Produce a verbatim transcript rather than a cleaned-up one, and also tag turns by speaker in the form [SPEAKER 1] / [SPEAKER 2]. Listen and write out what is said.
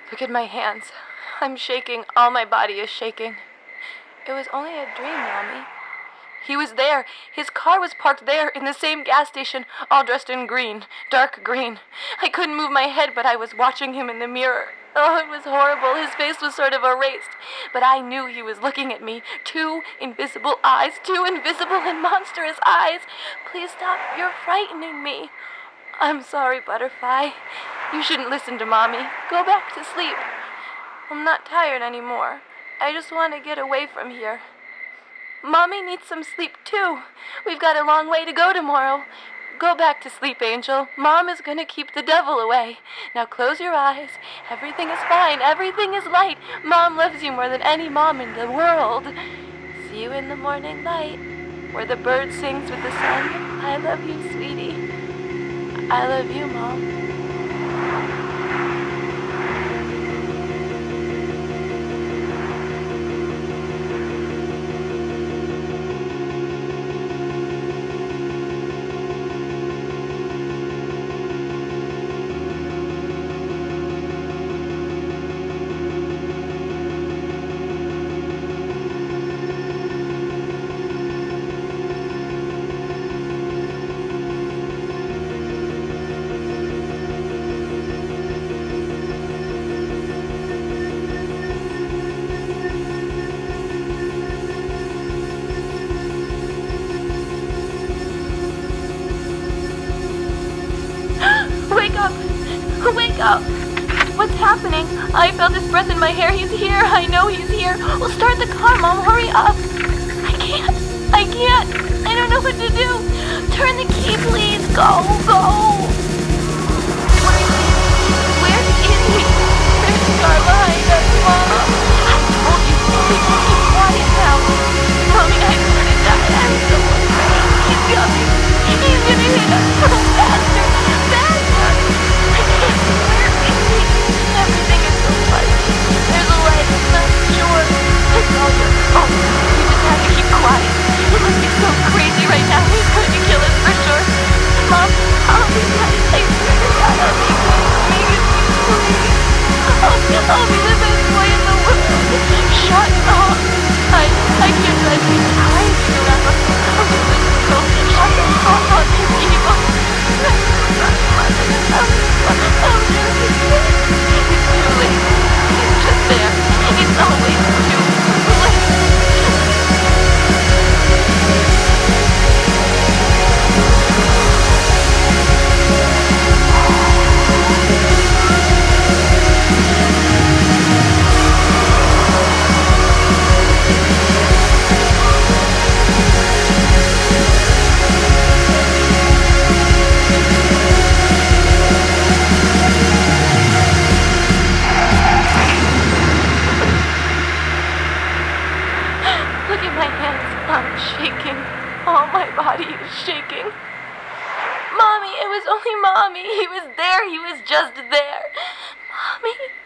[SPEAKER 1] Look at my hands. I'm shaking. All my body is shaking. It was only a dream, Mommy. He was there. His car was parked there in the same gas station, all dressed in green, dark green. I couldn't move my head, but I was watching him in the mirror. Oh, it was horrible. His face was sort of erased, but I knew he was looking at me. Two invisible eyes, two invisible and monstrous eyes. Please stop. You're frightening me. I'm sorry, Butterfly. You shouldn't listen to Mommy. Go back to sleep. I'm not tired anymore. I just want to get away from here. Mommy needs some sleep, too. We've got a long way to go tomorrow. Go back to sleep, Angel. Mom is going to keep the devil away. Now close your eyes. Everything is fine. Everything is light. Mom loves you more than any mom in the world. See you in the morning light, where the bird sings with the sun. I love you, sweetie. I love you, Mom. Wake up! What's happening? I felt his breath in my hair. He's here. I know he's here. Well, start the car, Mom. Hurry up. I can't. I can't. I don't know what to do. Turn the key, please. Go, go. Where is he? Where is he? There's a car behind us, Mom. I told you. We should keep quiet now. Mommy, I'm gonna die. I'm so afraid. He's coming. He's gonna hit us. So faster. Faster. Everything is so fuzzy. There's a light, I'm not sure. It's all your fault. We just have to keep quiet. It must be so crazy right now. He's going to kill us for sure. Mom, I'll be nice. I swear to God, I'll be good. Make it me, please. I'll, I'll be the best boy in the world. Shut up. I, I can't let you tie me around. I'm just a girl. Shut the fuck up, you evil. I'm just a kid. It's too late. It's just there. It's always too late. Look at my hands. I'm shaking. All my body is shaking. Mommy, it was only Mommy. He was there. He was just there. Mommy.